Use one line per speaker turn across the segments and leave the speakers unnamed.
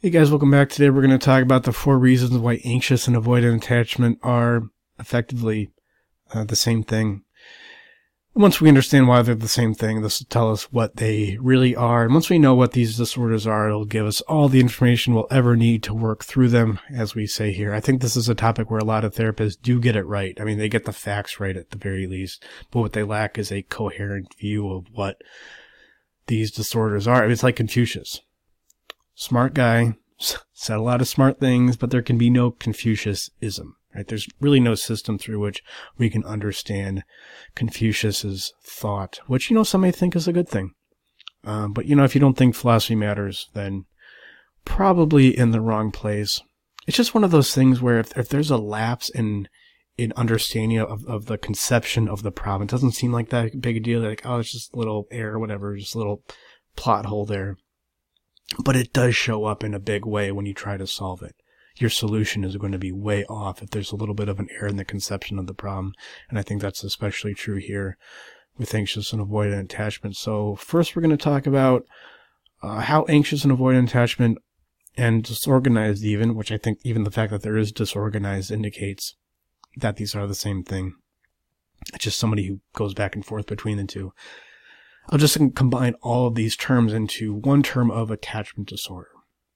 Hey guys, welcome back. Today we're going to talk about the 4 reasons why anxious and avoidant attachment are effectively the same thing. Once we understand why they're the same thing, this will tell us what they really are. And once we know what these disorders are, it'll give us all the information we'll ever need to work through them, as we say here. I think this is a topic where a lot of therapists do get it right. I mean, they get the facts right at the very least, but what they lack is a coherent view of what these disorders are. It's like Confucius. Smart guy, said a lot of smart things, but there can be no Confucianism, right? There's really no system through which we can understand Confucius's thought, which, some may think is a good thing. But, if you don't think philosophy matters, then probably in the wrong place. It's just one of those things where if there's a lapse in understanding of the conception of the problem, it doesn't seem like that big a deal. Like, oh, it's just a little error, whatever, just a little plot hole there. But it does show up in a big way when you try to solve it. Your solution is going to be way off if there's a little bit of an error in the conception of the problem. And I think that's especially true here with anxious and avoidant attachment. So first we're going to talk about how anxious and avoidant attachment and disorganized even, which I think even the fact that there is disorganized indicates that these are the same thing. It's just somebody who goes back and forth between the two. I'll just combine all of these terms into one term of attachment disorder.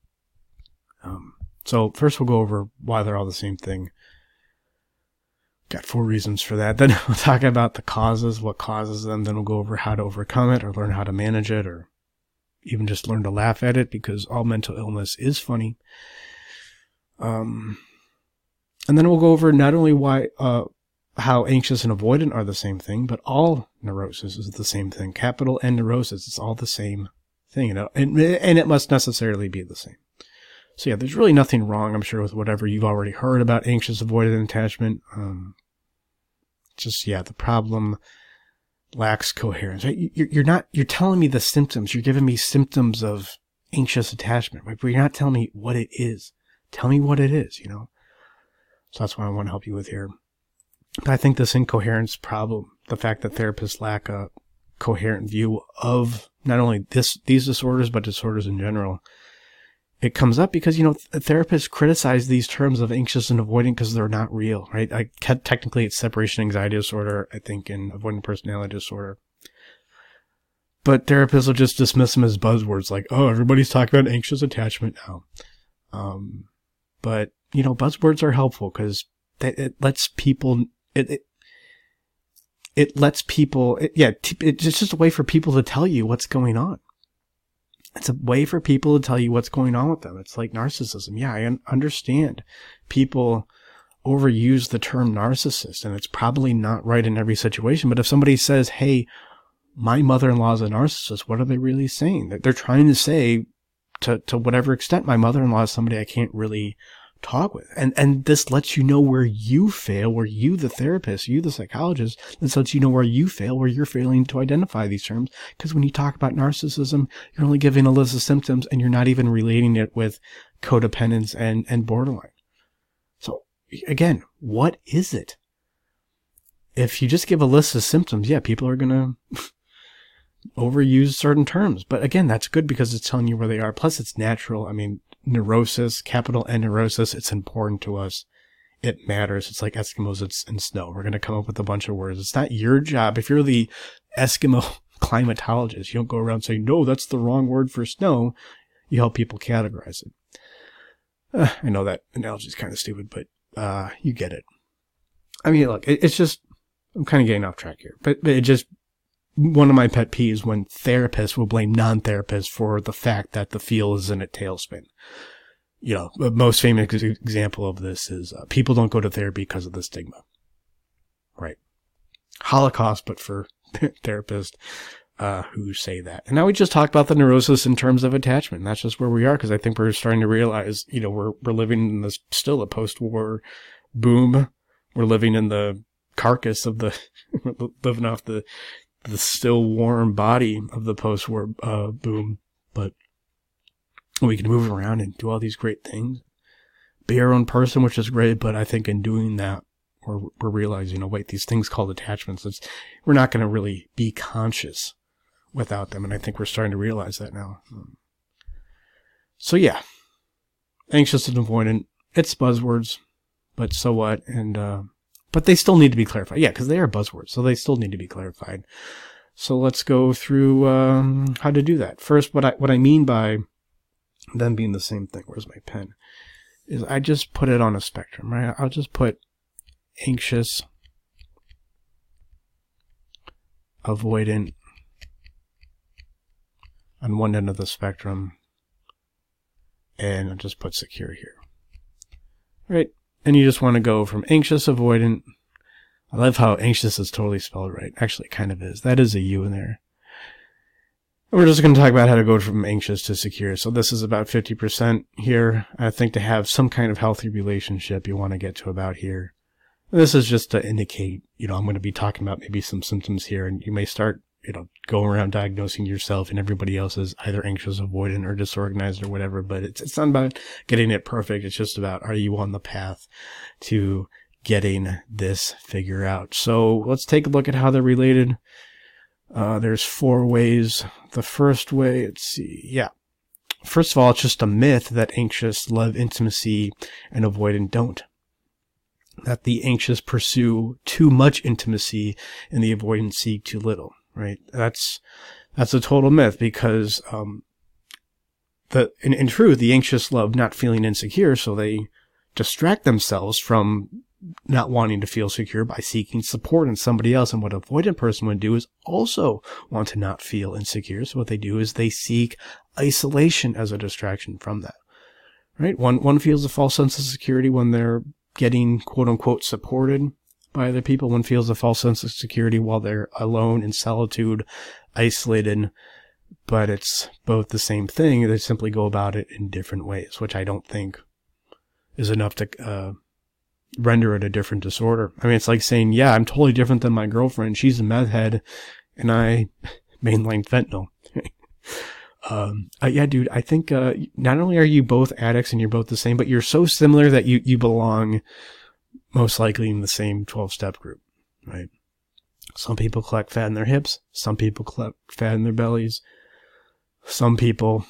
So first we'll go over why they're all the same thing. Got 4 reasons for that. Then we'll talk about the causes, what causes them. Then we'll go over how to overcome it or learn how to manage it or even just learn to laugh at it because all mental illness is funny. And then we'll go over not only why, how anxious and avoidant are the same thing, but all neurosis is the same thing. Capital N neurosis, it's all the same thing, and it must necessarily be the same. So yeah, there's really nothing wrong, I'm sure, with whatever you've already heard about anxious avoidant attachment. The problem lacks coherence. Right? You're telling me the symptoms. You're giving me symptoms of anxious attachment, right? But you're not telling me what it is. Tell me what it is, So that's what I want to help you with here. But I think this incoherence problem, the fact that therapists lack a coherent view of not only these disorders, but disorders in general, it comes up because, therapists criticize these terms of anxious and avoidant because they're not real, right? Technically, it's separation anxiety disorder, I think, and avoidant personality disorder. But therapists will just dismiss them as buzzwords like, oh, everybody's talking about anxious attachment now. But, buzzwords are helpful because it lets people... It lets people, it's just a way for people to tell you what's going on. It's a way for people to tell you what's going on with them. It's like narcissism. Yeah, I understand people overuse the term narcissist, and it's probably not right in every situation. But if somebody says, hey, my mother-in-law is a narcissist, what are they really saying? They're trying to say, to whatever extent, my mother-in-law is somebody I can't really talk with. And this lets you know where you fail, where you, the therapist, you, the psychologist, this lets you know where you fail, where you're failing to identify these terms. Because when you talk about narcissism, you're only giving a list of symptoms and you're not even relating it with codependence and borderline. So again, what is it? If you just give a list of symptoms, yeah, people are going to overuse certain terms. But again, that's good because it's telling you where they are. Plus, it's natural. I mean, neurosis, capital N neurosis, it's important to us. It matters. It's like Eskimos and snow. We're going to come up with a bunch of words. It's not your job. If you're the Eskimo climatologist, you don't go around saying, no, that's the wrong word for snow. You help people categorize it. I know that analogy is kind of stupid, but you get it. I mean, look, it's just, I'm kind of getting off track here, but it just, one of my pet peeves when therapists will blame non-therapists for the fact that the field is in a tailspin. The most famous example of this is people don't go to therapy because of the stigma. Right. Holocaust, but for therapists who say that. And now we just talked about the neurosis in terms of attachment. And that's just where we are because I think we're starting to realize, we're living in this still a post-war boom. We're living in the carcass of we're living off the still warm body of the post-war boom, but we can move around and do all these great things, be our own person, which is great. But I think in doing that, we're realizing, wait, these things called attachments, we're not going to really be conscious without them. And I think we're starting to realize that now. So yeah, anxious and avoidant, it's buzzwords, but so what? And, but they still need to be clarified. Yeah, because they are buzzwords, so they still need to be clarified. So let's go through, how to do that. First, what I mean by them being the same thing, where's my pen, is I just put it on a spectrum, right? I'll just put anxious, avoidant on one end of the spectrum, and I'll just put secure here. Right? And you just want to go from anxious, avoidant. I love how anxious is totally spelled right. Actually, it kind of is. That is a U in there. We're just going to talk about how to go from anxious to secure. So this is about 50% here. I think to have some kind of healthy relationship, you want to get to about here. This is just to indicate, I'm going to be talking about maybe some symptoms here, and you may start, going around diagnosing yourself and everybody else as either anxious, avoidant, or disorganized or whatever, but it's not about getting it perfect. It's just about, are you on the path to getting this figure out? So let's take a look at how they're related. There's 4 ways. The first way, let's see. Yeah. First of all, it's just a myth that anxious love intimacy and avoidant don't. That the anxious pursue too much intimacy and the avoidant seek too little, right? That's a total myth, because, in truth, the anxious love not feeling insecure, so they distract themselves from not wanting to feel secure by seeking support in somebody else. And what an avoidant person would do is also want to not feel insecure. So what they do is they seek isolation as a distraction from that, right? One feels a false sense of security when they're getting quote unquote supported by other people. One feels a false sense of security while they're alone in solitude, isolated, but it's both the same thing. They simply go about it in different ways, which I don't think is enough to, render it a different disorder. I mean, it's like saying, yeah, I'm totally different than my girlfriend. She's a meth head and I mainline fentanyl. Yeah, dude, I think, not only are you both addicts and you're both the same, but you're so similar that you belong most likely in the same 12-step group, right? Some people collect fat in their hips. Some people collect fat in their bellies. Some people,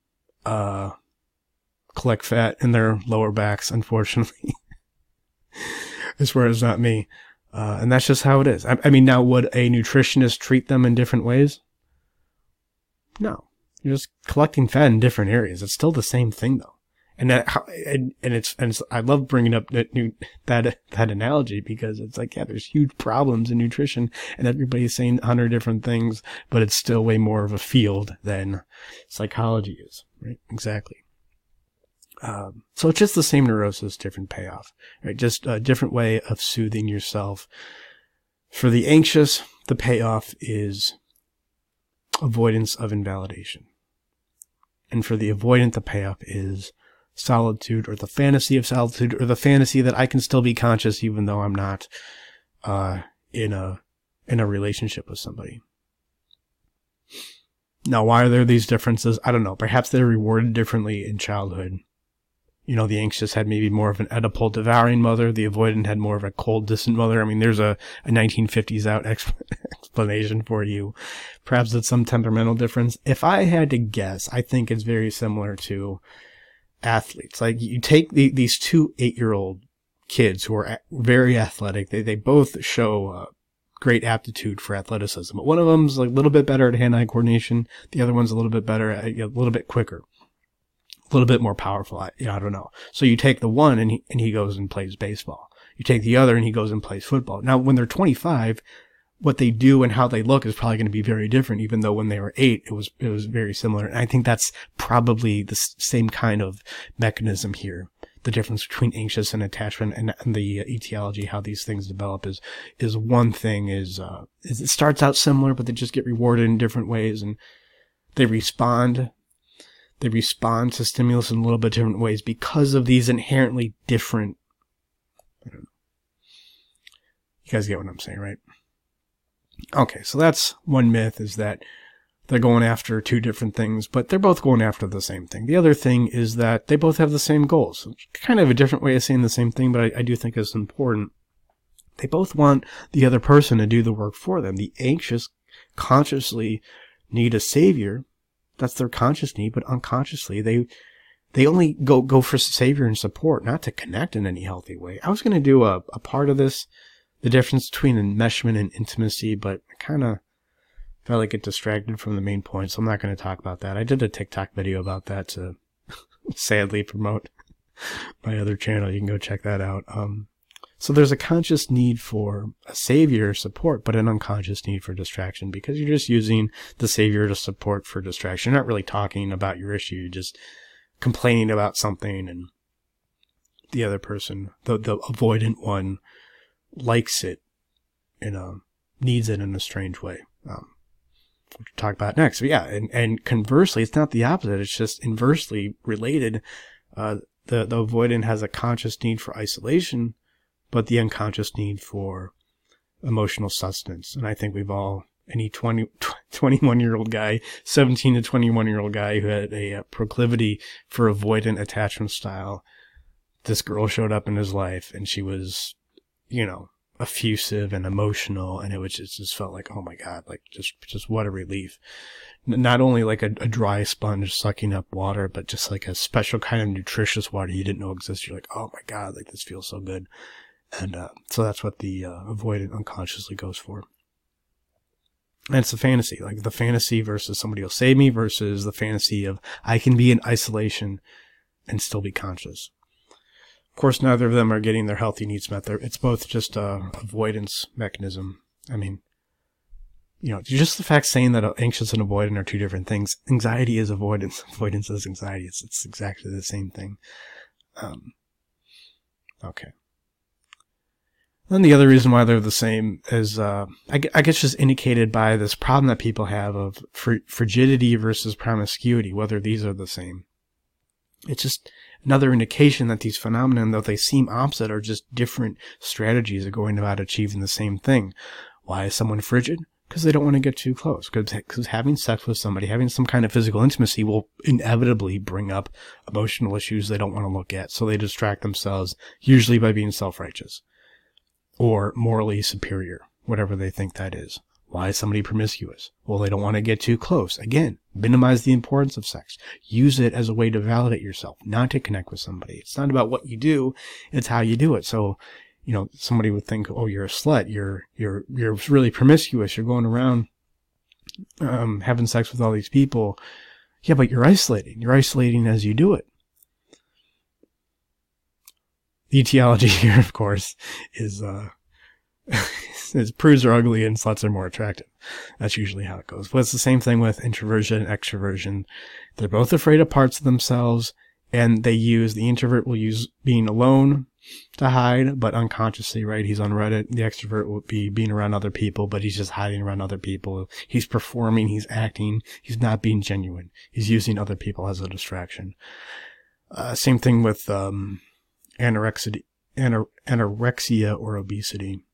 collect fat in their lower backs, unfortunately. I swear it's not me. And that's just how it is. I mean, now, would a nutritionist treat them in different ways? No. You're just collecting fat in different areas. It's still the same thing, though. And it's I love bringing up that analogy, because it's like, yeah, there's huge problems in nutrition and everybody's saying 100 different things, but it's still way more of a field than psychology is, right? Exactly. So it's just the same neurosis, different payoff, right? Just a different way of soothing yourself. For the anxious, the payoff is avoidance of invalidation. And for the avoidant, the payoff is solitude, or the fantasy of solitude, or the fantasy that I can still be conscious even though I'm not, in a relationship with somebody. Now, why are there these differences? I don't know. Perhaps they're rewarded differently in childhood. The anxious had maybe more of an Oedipal devouring mother. The avoidant had more of a cold, distant mother. I mean, there's a 1950s out explanation for you. Perhaps it's some temperamental difference. If I had to guess, I think it's very similar to athletes. Like, you take these 2 8-year-old kids who are very athletic. They both show great aptitude for athleticism. But one of them's like a little bit better at hand-eye coordination. The other one's a little bit better, a little bit quicker. A little bit more powerful. I don't know. So you take the one and he goes and plays baseball. You take the other and he goes and plays football. Now, when they're 25, what they do and how they look is probably going to be very different, even though when they were 8, it was very similar. And I think that's probably the same kind of mechanism here. The difference between anxious and attachment and the etiology, how these things develop is one thing is it starts out similar, but they just get rewarded in different ways, and they respond to stimulus in a little bit different ways because of these inherently different, I don't know. You guys get what I'm saying, right? Okay, so that's one myth, is that they're going after 2 different things, but they're both going after the same thing. The other thing is that they both have the same goals. It's kind of a different way of saying the same thing, but I do think it's important. They both want the other person to do the work for them. The anxious consciously need a savior. That's their conscious need, but unconsciously they they only go for savior and support, not to connect in any healthy way. I was going to do a part of this, the difference between enmeshment and intimacy, but I kind of felt like it distracted from the main point, so I'm not going to talk about that. I did a TikTok video about that to sadly promote my other channel. You can go check that out. So there's a conscious need for a savior support, but an unconscious need for distraction, because you're just using the savior to support for distraction. You're not really talking about your issue. You're just complaining about something, and the other person, the avoidant one, likes it needs it in a strange way. Which we'll talk about next. But yeah, and conversely, it's not the opposite. It's just inversely related. The avoidant has a conscious need for isolation, but the unconscious need for emotional sustenance. And I think we've all, any 21-year-old guy, 17 to 21-year-old guy who had a proclivity for avoidant attachment style, this girl showed up in his life, and she was, effusive and emotional, and it just felt like, oh my God, like just what a relief. Not only like a dry sponge sucking up water, but just like a special kind of nutritious water you didn't know existed. You're like, oh my God, like this feels so good. And so that's what the avoidant unconsciously goes for. And it's a fantasy, like the fantasy versus somebody will save me versus the fantasy of I can be in isolation and still be conscious. Of course, neither of them are getting their healthy needs met. It's both just a avoidance mechanism. I mean, just the fact saying that anxious and avoidant are two different things. Anxiety is avoidance. Avoidance is anxiety. It's exactly the same thing. Okay. Then the other reason why they're the same is, I guess just indicated by this problem that people have of frigidity versus promiscuity, whether these are the same. It's just another indication that these phenomena, though they seem opposite, are just different strategies of going about achieving the same thing. Why is someone frigid? Because they don't want to get too close. Because having sex with somebody, having some kind of physical intimacy will inevitably bring up emotional issues they don't want to look at. So they distract themselves, usually by being self-righteous or morally superior, whatever they think that is. Why is somebody promiscuous? Well, they don't want to get too close. Again, minimize the importance of sex. Use it as a way to validate yourself, not to connect with somebody. It's not about what you do, it's how you do it. So, somebody would think, oh, you're a slut. You're really promiscuous. You're going around, having sex with all these people. Yeah, but you're isolating. You're isolating as you do it. The etiology here, of course, is, prudes are ugly and sluts are more attractive. That's usually how it goes. But it's the same thing with introversion and extroversion. They're both afraid of parts of themselves, and the introvert will use being alone to hide, but unconsciously, right? He's on Reddit. The extrovert will be being around other people, but he's just hiding around other people. He's performing, he's acting, he's not being genuine. He's using other people as a distraction. Same thing with anorexia or obesity.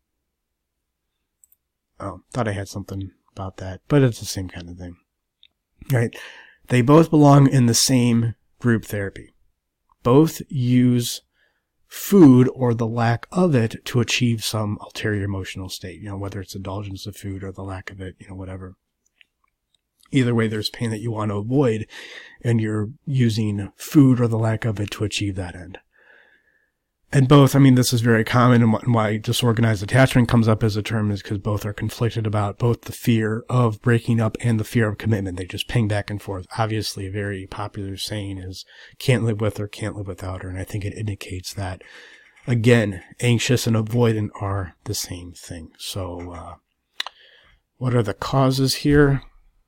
Oh, thought I had something about that, but it's the same kind of thing. Right? They both belong in the same group therapy. Both use food or the lack of it to achieve some ulterior emotional state, whether it's indulgence of food or the lack of it, whatever. Either way, there's pain that you want to avoid, and you're using food or the lack of it to achieve that end. And both, this is very common, and why disorganized attachment comes up as a term is because both are conflicted about both the fear of breaking up and the fear of commitment. They just ping back and forth. Obviously, a very popular saying is can't live with her, can't live without her. And I think it indicates that, again, anxious and avoidant are the same thing. So, what are the causes here?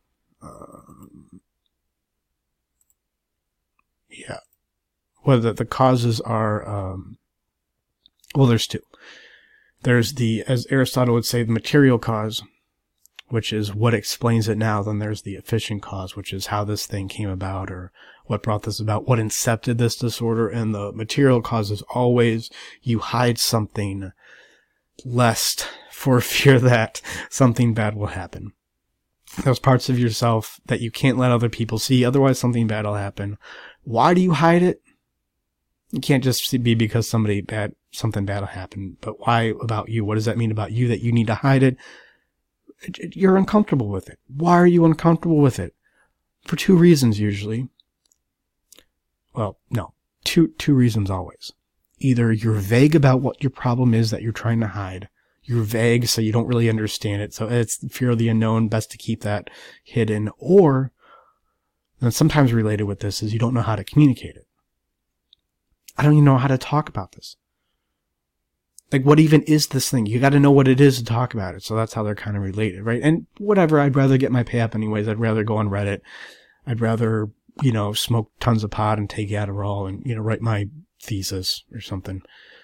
Whether the causes are, there's two. There's as Aristotle would say, the material cause, which is what explains it now. Then there's the efficient cause, which is how this thing came about or what brought this about, what incepted this disorder. And the material cause is always you hide something lest for fear that something bad will happen. Those parts of yourself that you can't let other people see, otherwise something bad will happen. Why do you hide it? It can't just be because something bad will happen. But why about you? What does that mean about you that you need to hide it? You're uncomfortable with it. Why are you uncomfortable with it? For two reasons, usually. Well, no, two reasons always. Either you're vague about what your problem is that you're trying to hide. You're vague, so you don't really understand it. So it's fear of the unknown, best to keep that hidden. Or, and sometimes related with this, is you don't know how to communicate it. I don't even know how to talk about this. Like, what even is this thing? You got to know what it is to talk about it. So that's how they're kind of related, right? And whatever, I'd rather get my pay up anyways. I'd rather go on Reddit. I'd rather, smoke tons of pot and take Adderall and, write my thesis or something.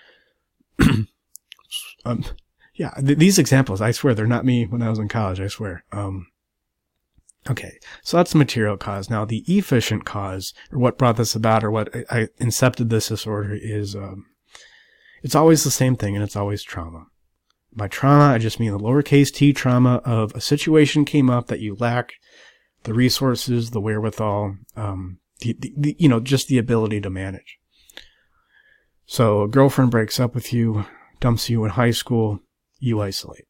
Yeah, these examples, I swear, they're not me when I was in college, I swear. Okay, so that's the material cause. Now, the efficient cause, or what brought this about, or what I incepted this disorder is, it's always the same thing, and it's always trauma. By trauma, I just mean the lowercase t trauma of a situation came up that you lack the resources, the wherewithal, just the ability to manage. So a girlfriend breaks up with you, dumps you in high school, you isolate.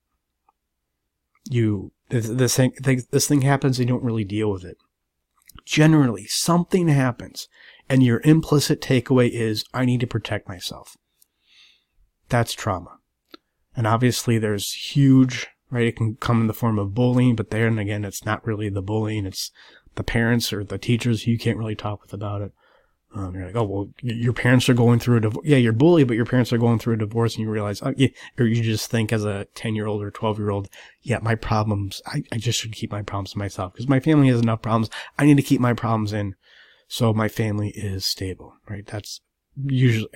This thing happens, and you don't really deal with it. Generally, something happens, and your implicit takeaway is, I need to protect myself. That's trauma. And obviously there's huge, right? It can come in the form of bullying, but then again, it's not really the bullying. It's the parents or the teachers who you can't really talk with about it. You're like, oh, well, your parents are going through a divorce. Yeah, you're bullied, but your parents are going through a divorce, and you realize, or you just think as a 10-year-old or 12-year-old, yeah, my problems, I just should keep my problems to myself because my family has enough problems. I need to keep my problems in so my family is stable, right? That's usually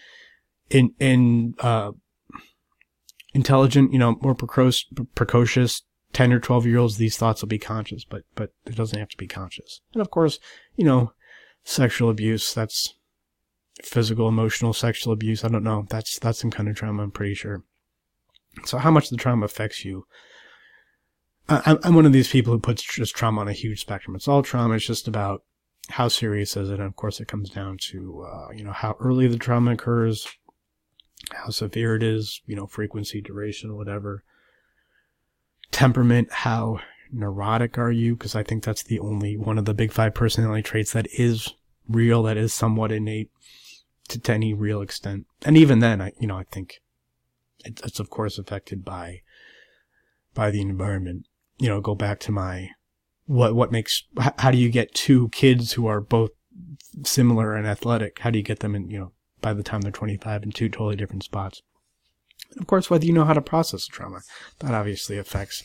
intelligent, more precocious 10 or 12-year-olds, these thoughts will be conscious, but it doesn't have to be conscious. And of course, sexual abuse, that's physical, emotional, sexual abuse. I don't know. That's some kind of trauma, I'm pretty sure. So how much the trauma affects you? I'm one of these people who puts just trauma on a huge spectrum. It's all trauma. It's just about how serious is it? And of course it comes down to, how early the trauma occurs, how severe it is, frequency, duration, whatever. Temperament, how neurotic are you? Because I think that's the only one of the big 5 personality traits that is real, that is somewhat innate to any real extent. And even then, I think it's of course affected by the environment. Go back to my, how do you get 2 kids who are both similar and athletic? How do you get them in, by the time they're 25 in 2 totally different spots? And of course, whether you know how to process trauma, that obviously affects.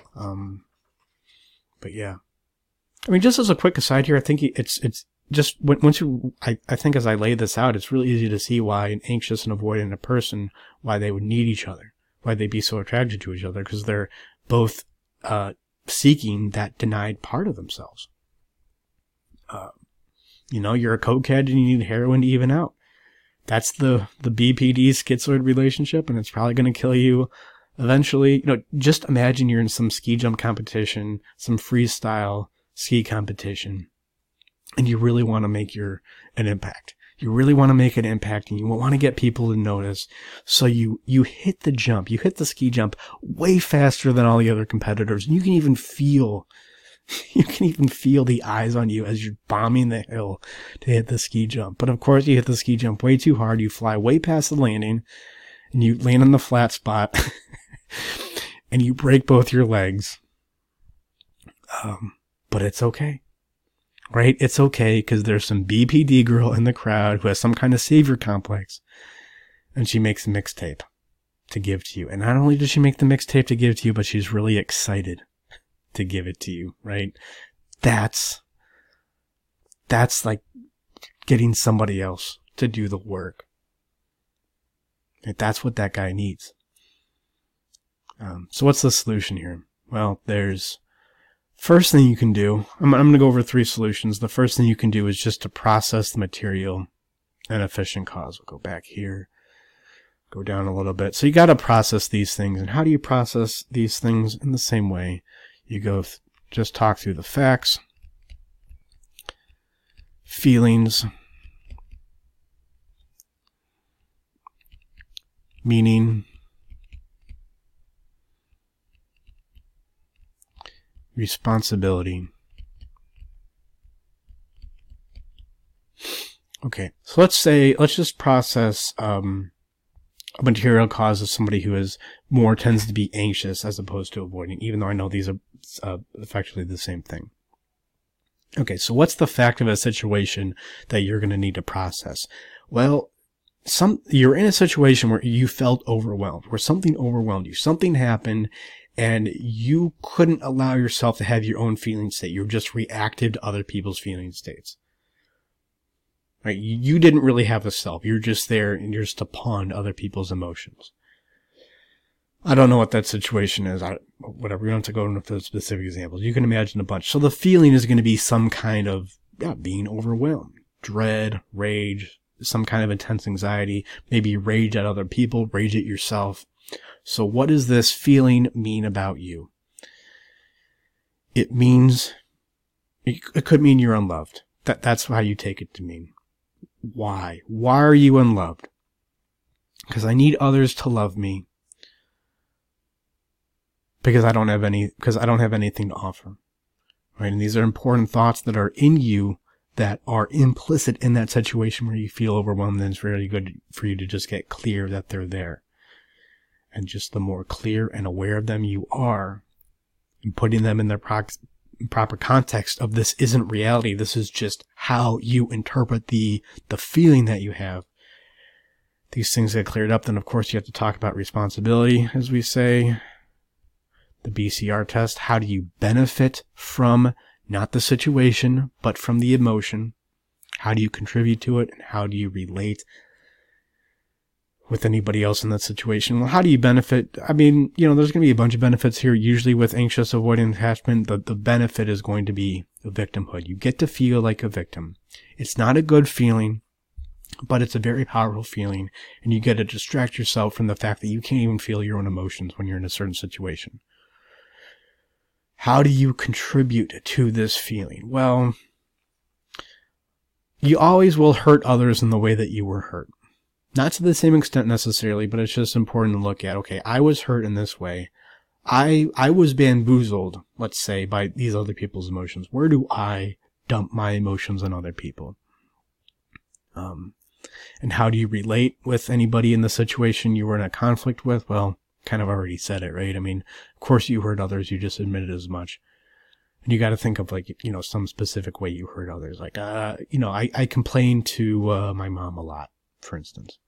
But yeah, I mean, just as a quick aside here, I think it's just once I think as I lay this out, it's really easy to see why an anxious and avoidant a person, why they would need each other, why they'd be so attracted to each other, because they're both seeking that denied part of themselves. You're a cokehead and you need heroin to even out. That's the BPD schizoid relationship, and it's probably going to kill you eventually. Just imagine you're in some ski jump competition, some freestyle ski competition, and you really want to make an impact. You really want to make an impact, and you want to get people to notice. So you hit the jump, you hit the ski jump way faster than all the other competitors, and you can even feel the eyes on you as you're bombing the hill to hit the ski jump. But of course, you hit the ski jump way too hard. You fly way past the landing, and you land on the flat spot, and you break both your legs. But it's okay. Right? It's okay, because there's some BPD girl in the crowd who has some kind of savior complex, and she makes a mixtape to give to you. And not only does she make the mixtape to give to you, but she's really excited to give it to you, right? That's like getting somebody else to do the work. That's what that guy needs. So what's the solution here? Well, there's first thing you can do. I'm going to go over 3 solutions. The first thing you can do is just to process the material and efficient cause. We'll go back here, go down a little bit. So you got to process these things. And how do you process these things? In the same way. You go just talk through the facts, feelings, meaning, responsibility, Okay, so let's just process a material cause of somebody who tends to be anxious as opposed to avoiding, even though I know these are effectively the same thing. Okay, so what's the fact of a situation that you're going to need to process? Well, you're in a situation where you felt overwhelmed, where something overwhelmed you. Something happened and you couldn't allow yourself to have your own feeling state. You're just reactive to other people's feeling states. Right? You didn't really have a self. You're just there and you're just a pawn to other people's emotions. I don't know what that situation is. Whatever. We don't have to go into the specific examples. You can imagine a bunch. So the feeling is going to be some kind of being overwhelmed, dread, rage, some kind of intense anxiety, maybe rage at other people, rage at yourself. So what does this feeling mean about you? It could mean you're unloved. That's how you take it to mean. Why? Why are you unloved? Because I need others to love me. Because I don't have anything to offer. Right? And these are important thoughts that are in you that are implicit in that situation where you feel overwhelmed, and it's really good for you to just get clear that they're there. And just the more clear and aware of them you are, and putting them in their proper context of this isn't reality, this is just how you interpret the feeling that you have. These things get cleared up, then of course you have to talk about responsibility, as we say. The BCR test, how do you benefit from not the situation, but from the emotion? How do you contribute to it, and how do you relate with anybody else in that situation? Well, how do you benefit? I mean, there's going to be a bunch of benefits here. Usually with anxious avoidant attachment, the benefit is going to be a victimhood. You get to feel like a victim. It's not a good feeling, but it's a very powerful feeling, and you get to distract yourself from the fact that you can't even feel your own emotions when you're in a certain situation. How do you contribute to this feeling? Well, you always will hurt others in the way that you were hurt. Not to the same extent necessarily, but it's just important to look at, okay, I was hurt in this way. I was bamboozled, let's say, by these other people's emotions. Where do I dump my emotions on other people? And how do you relate with anybody in the situation you were in a conflict with? Well, kind of already said it, right? I mean, of course you hurt others, you just admitted as much. And you got to think of some specific way you hurt others. Like, I complain to my mom a lot, for instance.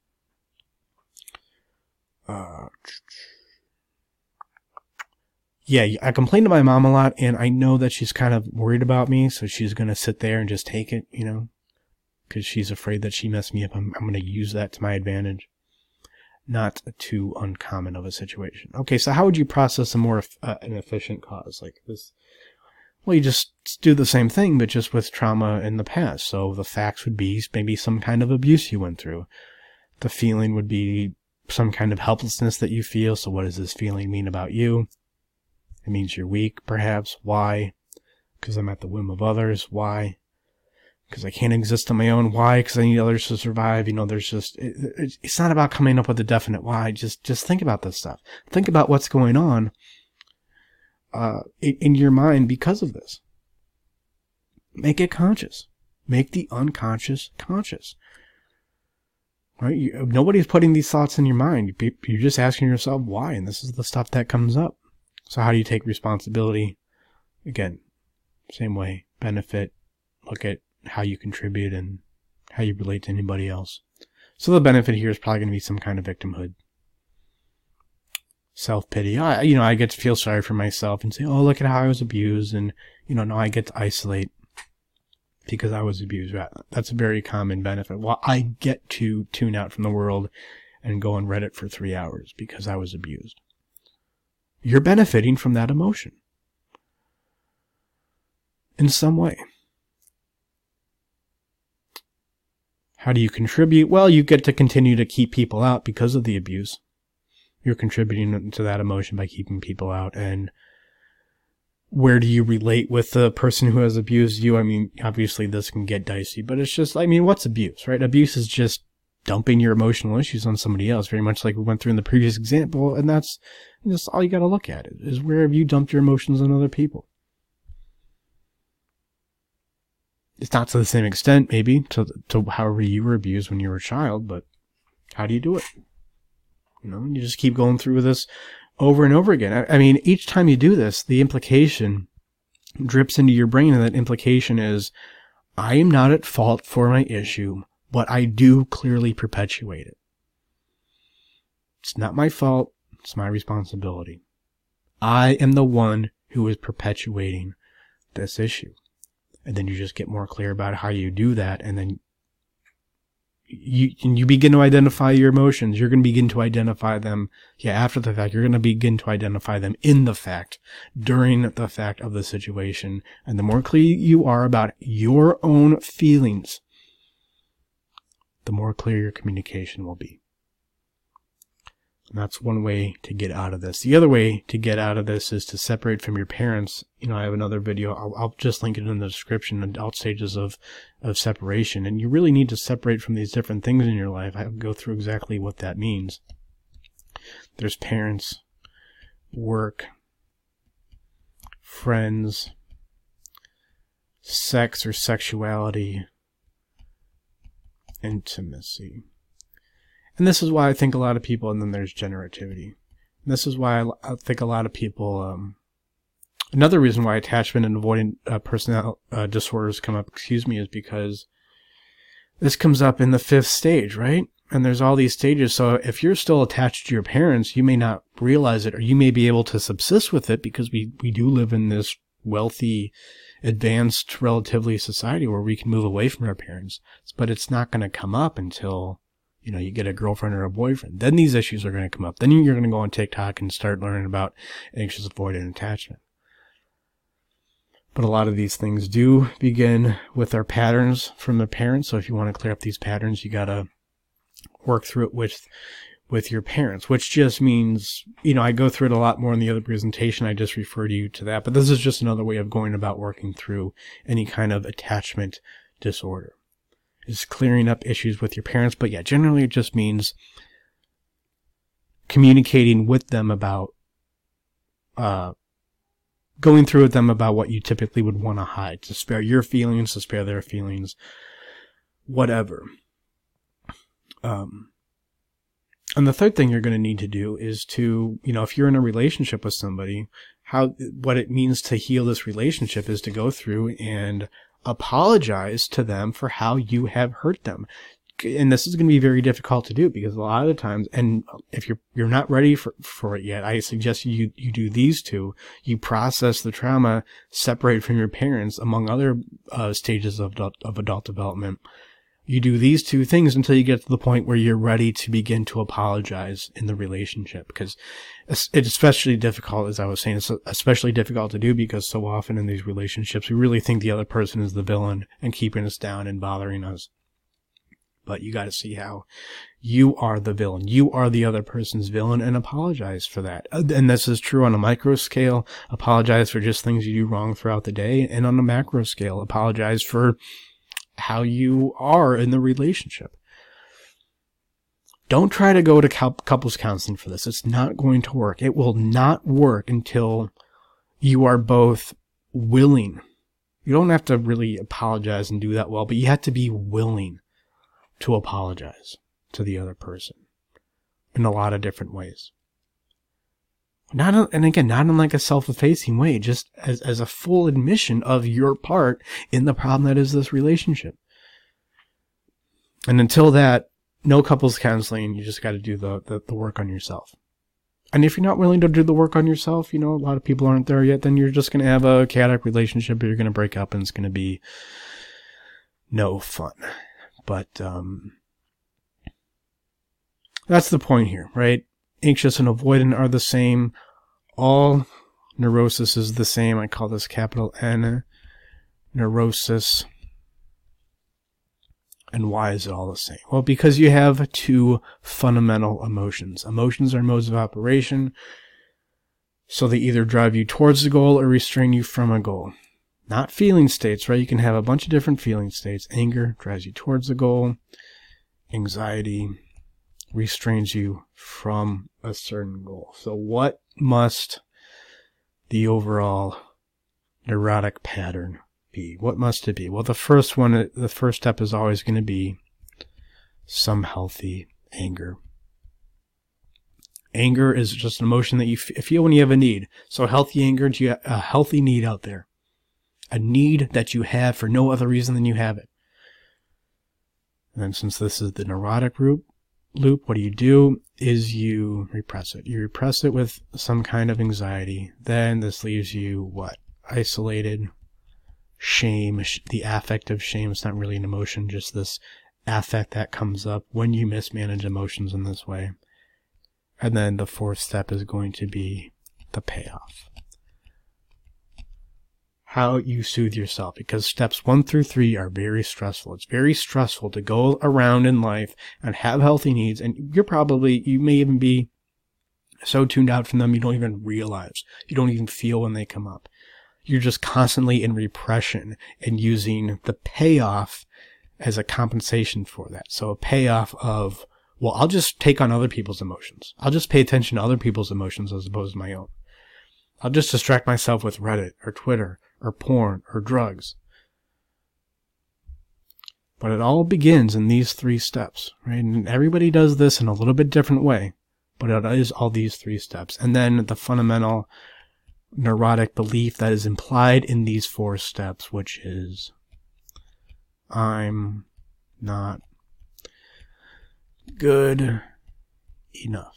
I complain to my mom a lot, and I know that she's kind of worried about me, so she's going to sit there and just take it, because she's afraid that she messed me up. I'm going to use that to my advantage. Not too uncommon of a situation. Okay, so how would you process a more an efficient cause like this? Well, you just do the same thing, but just with trauma in the past. So the facts would be maybe some kind of abuse you went through. The feeling would be some kind of helplessness that you feel. So what does this feeling mean about you? It means you're weak, perhaps. Why? Because I'm at the whim of others. Why? Because I can't exist on my own. Why? Because I need others to survive. There's just, it's not about coming up with a definite why. Just think about this stuff. Think about what's going on in your mind because of this. Make it conscious. Make the unconscious conscious. Right? Nobody's putting these thoughts in your mind. You're just asking yourself why, and this is the stuff that comes up. So how do you take responsibility? Again, same way. Benefit. Look at how you contribute and how you relate to anybody else. So the benefit here is probably going to be some kind of victimhood. Self-pity. I get to feel sorry for myself and say, oh, look at how I was abused. And, now I get to isolate because I was abused. That's a very common benefit. Well, I get to tune out from the world and go on Reddit for 3 hours because I was abused. You're benefiting from that emotion in some way. How do you contribute? Well, you get to continue to keep people out because of the abuse. You're contributing to that emotion by keeping people out. And where do you relate with the person who has abused you? I mean, obviously this can get dicey, but it's just, what's abuse, right? Abuse is just dumping your emotional issues on somebody else, very much like we went through in the previous example. And that's just all you got to look at is where have you dumped your emotions on other people? It's not to the same extent, maybe, to however you were abused when you were a child, but how do you do it? You just keep going through this over and over again. I mean, each time you do this, the implication drips into your brain, and that implication is, I am not at fault for my issue, but I do clearly perpetuate it. It's not my fault. It's my responsibility. I am the one who is perpetuating this issue. And then you just get more clear about how you do that. And then you begin to identify your emotions. You're going to begin to identify them. After the fact, you're going to begin to identify them in the fact, during the fact of the situation. And the more clear you are about your own feelings, the more clear your communication will be. And that's one way to get out of this. The other way to get out of this is to separate from your parents. I have another video. I'll just link it in the description, adult stages of separation. And you really need to separate from these different things in your life. I'll go through exactly what that means. There's parents, work, friends, sex or sexuality, intimacy. And this is why I think a lot of people, and then there's generativity. And this is why I think a lot of people, another reason why attachment and avoidant personality disorders come up, is because this comes up in the 5th stage, right? And there's all these stages. So if you're still attached to your parents, you may not realize it, or you may be able to subsist with it, because we do live in this wealthy, advanced, relatively society where we can move away from our parents. But it's not going to come up until you get a girlfriend or a boyfriend. Then these issues are going to come up. Then you're going to go on TikTok and start learning about anxious avoidant attachment. But a lot of these things do begin with our patterns from the parents. So if you want to clear up these patterns, you got to work through it with your parents, which just means, I go through it a lot more in the other presentation. I just referred you to that. But this is just another way of going about working through any kind of attachment disorder. Is clearing up issues with your parents. But generally it just means communicating with them about, going through with them about what you typically would want to hide, to spare your feelings, to spare their feelings, whatever. And the third thing you're going to need to do is to, if you're in a relationship with somebody, what it means to heal this relationship is to go through and apologize to them for how you have hurt them. And this is going to be very difficult to do, because a lot of the times, and if you're not ready for it yet, I suggest you do these two. You process the trauma, separate from your parents, among other stages of adult development. You do these two things until you get to the point where you're ready to begin to apologize in the relationship, because it's especially difficult, as I was saying, it's especially difficult to do because so often in these relationships, we really think the other person is the villain and keeping us down and bothering us. But you got to see how you are the villain. You are the other person's villain, and apologize for that. And this is true on a micro scale. Apologize for just things you do wrong throughout the day. And on a macro scale, apologize for how you are in the relationship. Don't try to go to couples counseling for this. It's not going to work. It will not work until you are both willing. You don't have to really apologize and do that well, but you have to be willing to apologize to the other person in a lot of different ways. Not in like a self-effacing way, just as a full admission of your part in the problem that is this relationship. And until that, no couples counseling. You just got to do the work on yourself. And if you're not willing to do the work on yourself, a lot of people aren't there yet, then you're just going to have a chaotic relationship, or you're going to break up, and it's going to be no fun. But that's the point here, right? Anxious and avoidant are the same. All neurosis is the same. I call this capital N, neurosis. And why is it all the same? Well, because you have two fundamental emotions. Emotions are modes of operation, so they either drive you towards the goal or restrain you from a goal. Not feeling states, right? You can have a bunch of different feeling states. Anger drives you towards the goal. Anxiety restrains you from a certain goal. So what must the overall neurotic pattern be? What must it be? Well, the first step is always going to be some healthy anger. Anger is just an emotion that you feel when you have a need. So healthy anger, do you have a healthy need out there? A need that you have for no other reason than you have it. And then since this is the neurotic loop, what do? Is you repress it. You repress it with some kind of anxiety. Then this leaves you what? Isolated. Shame. The affect of shame. It's not really an emotion, just this affect that comes up when you mismanage emotions in this way. And then the fourth step is going to be the payoff. How you soothe yourself, because steps 1 through 3 are very stressful. It's very stressful to go around in life and have healthy needs, and you may even be so tuned out from them you don't even realize. You don't even feel when they come up. You're just constantly in repression and using the payoff as a compensation for that. So a payoff of, well, I'll just take on other people's emotions. I'll just pay attention to other people's emotions as opposed to my own. I'll just distract myself with Reddit or Twitter or porn or drugs. But it all begins in these 3 steps, right? And everybody does this in a little bit different way, but it is all these 3 steps. And then the fundamental neurotic belief that is implied in these 4 steps, which is, I'm not good enough.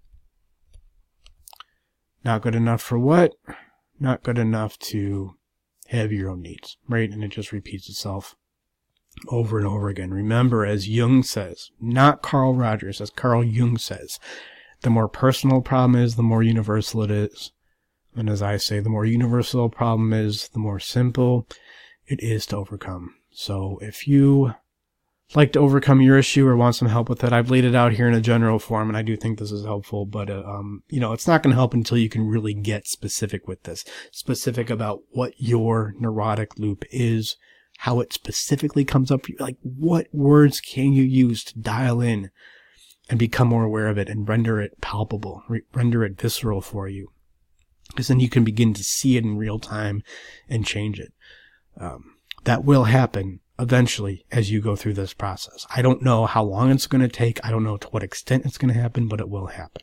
Not good enough for what? Not good enough to have your own needs, right? And it just repeats itself over and over again. Remember, as Jung says, not Carl Rogers, as Carl Jung says, the more personal a problem is, the more universal it is. And as I say, the more universal a problem is, the more simple it is to overcome. So if you like to overcome your issue or want some help with it, I've laid it out here in a general form, and I do think this is helpful, but it's not going to help until you can really get specific with this, specific about what your neurotic loop is, how it specifically comes up, like what words can you use to dial in and become more aware of it and render it palpable, render it visceral for you, because then you can begin to see it in real time and change it. That will happen eventually as you go through this process. I don't know how long it's going to take. I don't know to what extent it's going to happen, but it will happen.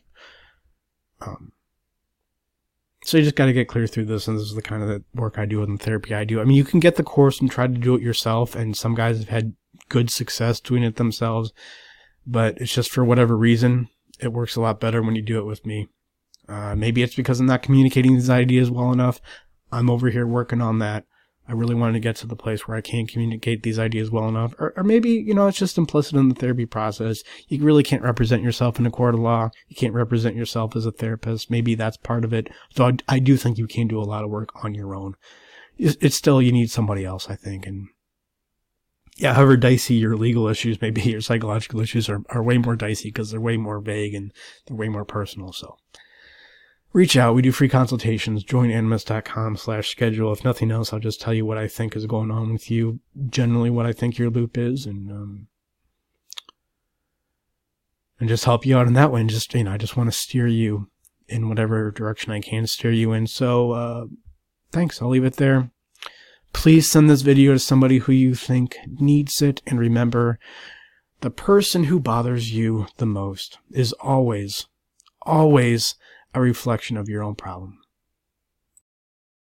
So you just got to get clear through this, and this is the kind of the work I do and the therapy I do. I mean, you can get the course and try to do it yourself, and some guys have had good success doing it themselves, but it's just for whatever reason, it works a lot better when you do it with me. Maybe it's because I'm not communicating these ideas well enough. I'm over here working on that. I really wanted to get to the place where I can communicate these ideas well enough. Or maybe, it's just implicit in the therapy process. You really can't represent yourself in a court of law. You can't represent yourself as a therapist. Maybe that's part of it. So I do think you can do a lot of work on your own. It's still, you need somebody else, I think. And yeah, however dicey your legal issues may be, your psychological issues are way more dicey because they're way more vague and they're way more personal. So reach out. We do free consultations. Join animus.com/schedule. If nothing else, I'll just tell you what I think is going on with you, generally what I think your loop is, and just help you out in that way. And just, I just want to steer you in whatever direction I can steer you in. So, thanks. I'll leave it there. Please send this video to somebody who you think needs it. And remember, the person who bothers you the most is always a reflection of your own problem.